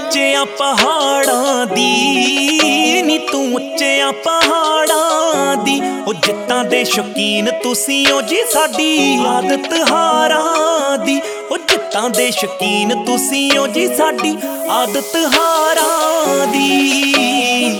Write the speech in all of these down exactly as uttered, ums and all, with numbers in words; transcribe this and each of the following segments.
ਉੱਚਿਆਂ ਪਹਾੜਾਂ ਦੀ ਨੀ ਤੂੰ ਉੱਚਿਆਂ ਪਹਾੜਾਂ ਦੀ ਉਹ ਜਿੱਤਾਂ ਦੇ ਸ਼ੌਕੀਨ ਤੁਸੀਂ ਹੋ ਜੀ ਸਾਡੀ ਆਦਤ ਹਾਰਾਂ ਦੀ ਉਹ ਜਿੱਤਾਂ ਦੇ ਸ਼ੌਕੀਨ ਤੁਸੀਂ ਹੋ ਜੀ ਸਾਡੀ ਆਦਤ ਹਾਰਾਂ ਦੀ।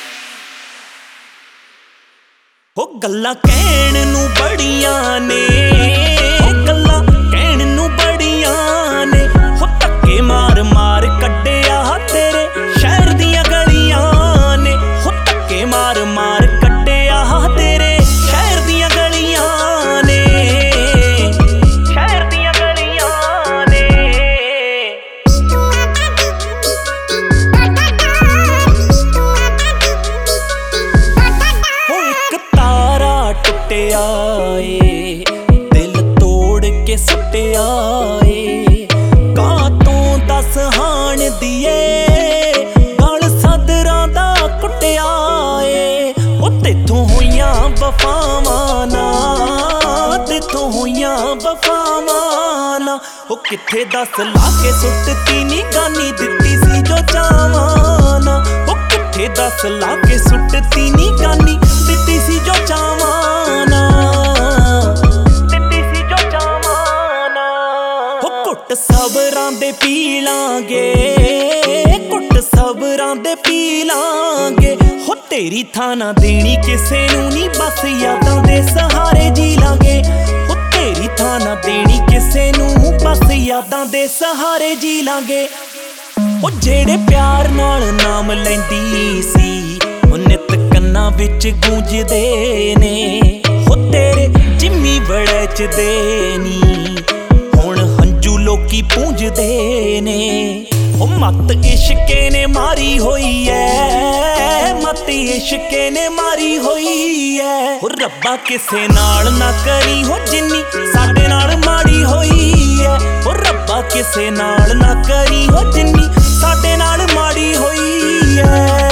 ਉਹ ਗੱਲਾਂ ਕਹਿਣ ਨੂੰ ਬੜੀਆਂ ਨੇ ਗੱਲਾਂ ਕਹਿਣ ਨੂੰ ਬੜੀਆਂ ਨੇ ਹੋ ਧੱਕੇ ਮਾਰ ਮਾਰ ਕੱਢਿਆ ਤੇਰੇ ਸ਼ਹਿਰ ਦੀਆਂ ਗਲੀਆਂ ਨੇ ਹੋ ਧੱਕੇ ਮਾਰ ਮਾਰ ਕੱਢਿਆ ਤੇਰੇ ਸ਼ਹਿਰ ਦੀਆਂ ਗਲੀਆਂ ਨੇ ਸ਼ਹਿਰ ਦੀਆਂ ਗਲੀਆਂ ਨੇ। ਹੋ ਇੱਕ ਤਾਰਾ ਟੁੱਟਿਆ ਏ ਦਿਲ ਤੋੜ ਕੇ ਸੁੱਟਿਆ ਏ ਕਾਤੋਂ ਦੱਸ ਹਾਣ ਦੀਏ ਗਲ ਸਦਰਾਂ ਦਾ ਕੁੱਟਿਆ ਏ ਉਹ ਤੇਥੋਂ ਹੋਈਆਂ ਵਫਾਵਾਂ ਨਾ ਤੇਥੋਂ ਹੋਈਆਂ ਵਫਾਵਾਂ ਨਾ ਉਹ ਕਿੱਥੇ ਦੱਸ ਲਾ ਕੇ ਸੁੱਟਤੀ ਨੀ ਗਾਨੀ ਦਿੱਤੀ ਸੀ ਜੋ ਚਾਵਾਂ ਨਾ ਉਹ ਕਿੱਥੇ ਦੱਸ ਲਾ ਕੇ ਸੁੱਟਤੀ ਨੀ ਗਾਨੀ ਦਿੱਤੀ ਸੀ ਜੋ ਚਾਵਾਂ ਨਾ ਦਿੱਤੀ ਸੀ ਜੋ ਚਾਵਾਂ ਨਾ। ਉਹ ਘੁੱਟ ਸਬਰਾਂ ਦੇ ਪੀ ਲਾਂਗੇ ਘੁੱਟ ਸਬਰਾਂ ਦੇ ਪੀ ਲਾਂਗੇ ਹੋ ਤੇਰੀ ਥਾਂ ਨਾ ਦੇਣੀ ਕਿਸੇ ਨੂੰ ਨੀ ਬਸ ਯਾਦਾਂ ਦੇ ਸਹਾਰੇ ਜੀ ਲਾਂਗੇ ਹੋ ਤੇਰੀ ਥਾਂ ਨਾ ਦੇਣੀ ਕਿਸੇ ਨੂੰ ਬਸ ਯਾਦਾਂ ਦੇ ਸਹਾਰੇ ਜੀ ਲਾਂਗੇ। ਉਹ ਜਿਹੜੇ ਪਿਆਰ ਨਾਲ ਨਾਮ ਲੈਂਦੀ ਸੀ ਉਹ ਨਿੱਤ ਕੰਨਾਂ ਵਿੱਚ ਗੂੰਜਦੇ ਨੇ ਹੋ ਤੇਰੇ ਜਿੰਮੀ ਵੜਚਦੇ ਨੀ ਹੁਣ ਹੰਝੂ ਲੋਕੀ ਪੂੰਝਦੇ ਨੇ। ਉਹ ਮੱਤ ਇਸ਼ਕੇ ਨੇ ਮਾਰੀ ਹੋਈ ਐ ਮੱਤ ਇਸ਼ਕੇ ਨੇ ਮਾਰੀ ਹੋਈ ਐ ਉਹ ਰੱਬਾ ਕਿਸੇ ਨਾਲ ਨਾ ਕਰੀ ਹੋ ਜਿੰਨੀ ਸਾਡੇ ਨਾਲ ਮਾੜੀ ਹੋਈ ਐ ਉਹ ਰੱਬਾ ਕਿਸੇ ਨਾਲ ਨਾ ਕਰੀ ਹੋ ਜਿੰਨੀ ਸਾਡੇ ਨਾਲ ਮਾੜੀ ਹੋਈ ਐ।